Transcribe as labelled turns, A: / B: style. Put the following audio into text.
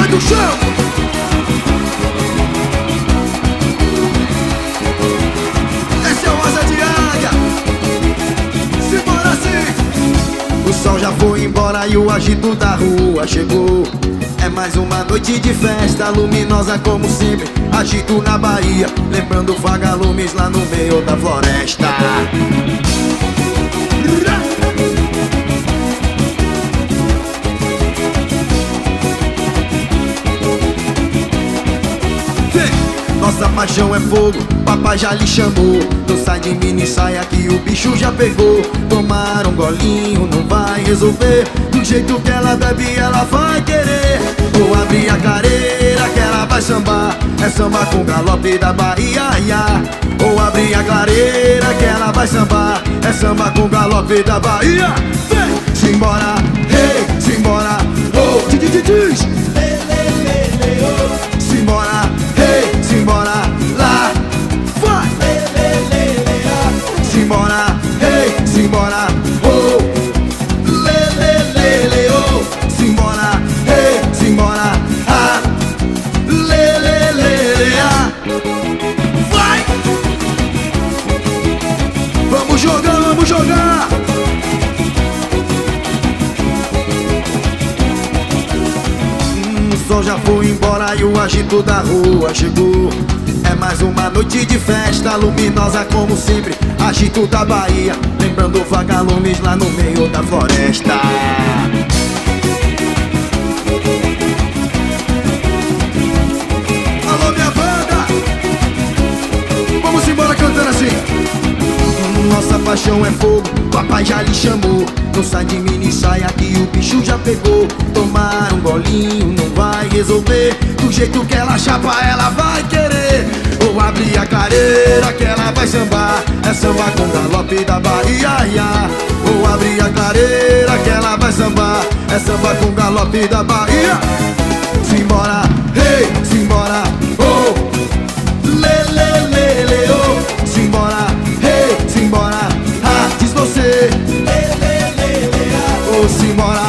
A: vai do chão. Esse é o Asa de Águia. Simbora assim. O sol já foi embora e o agito da rua chegou. É mais uma noite de festa, luminosa como sempre. Agito na Bahia, lembrando vagalumes lá no meio da floresta. Nossa paixão é fogo, papai já lhe chamou. Não sai de mini saia que o bicho já pegou. Tomar um golinho não vai resolver. Do jeito que ela bebe ela vai querer. Vou abrir a clareira que ela vai sambar. É samba com galope da Bahia, ia. Vou abrir a clareira que ela vai sambar. É samba com galope da Bahia. Vem, simbora, hey, simbora, oh, diz. Simbora, hey, simbora, lá, vai. Simbora, hey, simbora, oh, lelelele, oh. Simbora, hey, simbora, ah, lelelele, ah. Vai! Vamos jogar, vamos jogar! O sol já foi embora e o agito da rua chegou. É mais uma noite de festa, luminosa como sempre. Agito da Bahia, lembrando vagalumes lá no meio da floresta. Alô, minha banda! Vamos embora cantando assim. Nossa paixão é fogo, papai já lhe chamou. Não sai de mini saia que o bicho já pegou. Tomar um golinho não vai resolver. Do jeito que ela chapa ela vai querer. Ou abrir a clareira que ela vai sambar. É samba com galope da Bahia, ia. Ou abrir a clareira que ela vai sambar. É samba com galope da Bahia. Simbora, hey, simbora, oh, lelelele, oh. Simbora, hey, simbora, ah, diz você. Oh, simbora.